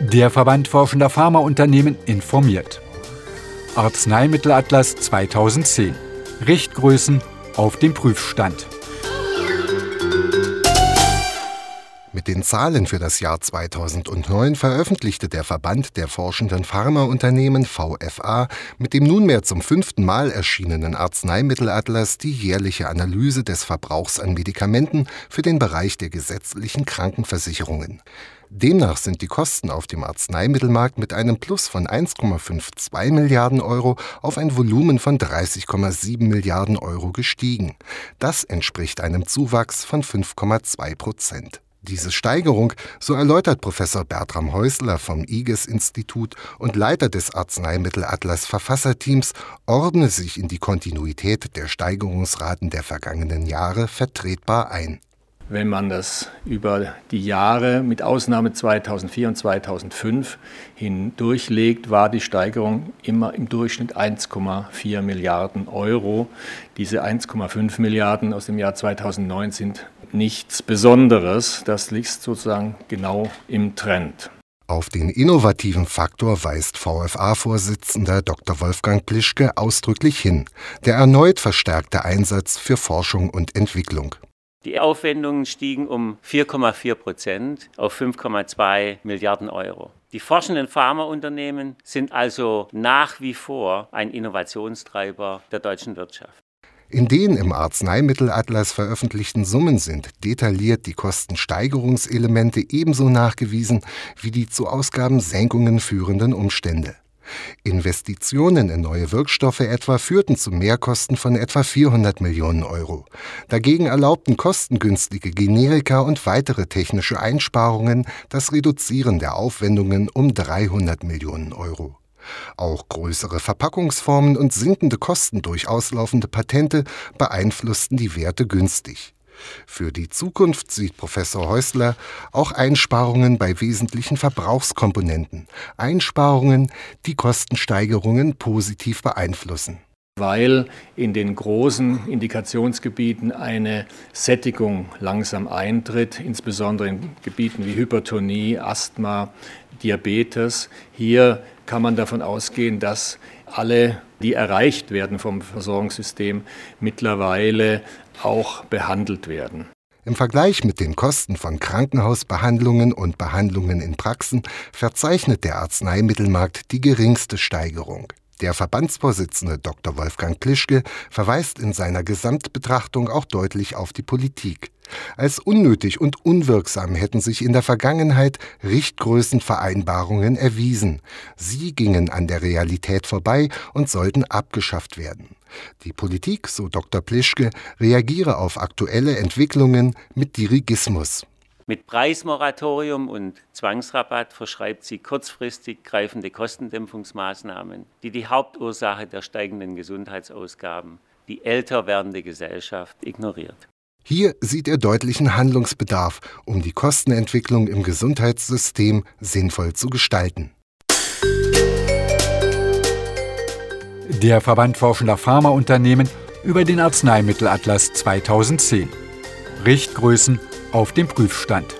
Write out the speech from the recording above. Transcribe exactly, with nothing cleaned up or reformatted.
Der Verband Forschender Pharmaunternehmen informiert. Arzneimittelatlas zweitausendzehn. Richtgrößen auf dem Prüfstand. Mit den Zahlen für das Jahr zweitausendneun veröffentlichte der Verband der Forschenden Pharmaunternehmen V F A mit dem nunmehr zum fünften Mal erschienenen Arzneimittelatlas die jährliche Analyse des Verbrauchs an Medikamenten für den Bereich der gesetzlichen Krankenversicherungen. Demnach sind die Kosten auf dem Arzneimittelmarkt mit einem Plus von eins Komma zweiundfünfzig Milliarden Euro auf ein Volumen von dreißig Komma sieben Milliarden Euro gestiegen. Das entspricht einem Zuwachs von fünf Komma zwei Prozent. Diese Steigerung, so erläutert Professor Bertram Häusler vom I G E S-Institut und Leiter des Arzneimittelatlas-Verfasserteams, ordne sich in die Kontinuität der Steigerungsraten der vergangenen Jahre vertretbar ein. Wenn man das über die Jahre mit Ausnahme zweitausendvier und zweitausendfünf hindurchlegt, war die Steigerung immer im Durchschnitt eins Komma vier Milliarden Euro. Diese eins Komma fünf Milliarden aus dem Jahr zweitausendneun sind nichts Besonderes. Das liegt sozusagen genau im Trend. Auf den innovativen Faktor weist V F A-Vorsitzender Doktor Wolfgang Plischke ausdrücklich hin: der erneut verstärkte Einsatz für Forschung und Entwicklung. Die Aufwendungen stiegen um vier Komma vier Prozent auf fünf Komma zwei Milliarden Euro. Die forschenden Pharmaunternehmen sind also nach wie vor ein Innovationstreiber der deutschen Wirtschaft. In den im Arzneimittelatlas veröffentlichten Summen sind detailliert die Kostensteigerungselemente ebenso nachgewiesen wie die zu Ausgabensenkungen führenden Umstände. Investitionen in neue Wirkstoffe etwa führten zu Mehrkosten von etwa vierhundert Millionen Euro. Dagegen erlaubten kostengünstige Generika und weitere technische Einsparungen das Reduzieren der Aufwendungen um dreihundert Millionen Euro. Auch größere Verpackungsformen und sinkende Kosten durch auslaufende Patente beeinflussten die Werte günstig. Für die Zukunft sieht Professor Häusler auch Einsparungen bei wesentlichen Verbrauchskomponenten, Einsparungen, die Kostensteigerungen positiv beeinflussen. Weil in den großen Indikationsgebieten eine Sättigung langsam eintritt, insbesondere in Gebieten wie Hypertonie, Asthma, Diabetes. Hier kann man davon ausgehen, dass alle, die erreicht werden vom Versorgungssystem, mittlerweile auch behandelt werden. Im Vergleich mit den Kosten von Krankenhausbehandlungen und Behandlungen in Praxen verzeichnet der Arzneimittelmarkt die geringste Steigerung. Der Verbandsvorsitzende Doktor Wolfgang Plischke verweist in seiner Gesamtbetrachtung auch deutlich auf die Politik. Als unnötig und unwirksam hätten sich in der Vergangenheit Richtgrößenvereinbarungen erwiesen. Sie gingen an der Realität vorbei und sollten abgeschafft werden. Die Politik, so Doktor Plischke, reagiere auf aktuelle Entwicklungen mit Dirigismus. Mit Preismoratorium und Zwangsrabatt verschreibt sie kurzfristig greifende Kostendämpfungsmaßnahmen, die die Hauptursache der steigenden Gesundheitsausgaben, die älter werdende Gesellschaft, ignoriert. Hier sieht er deutlichen Handlungsbedarf, um die Kostenentwicklung im Gesundheitssystem sinnvoll zu gestalten. Der Verband Forschender Pharmaunternehmen über den Arzneimittelatlas zweitausendzehn. Richtgrößen auf dem Prüfstand.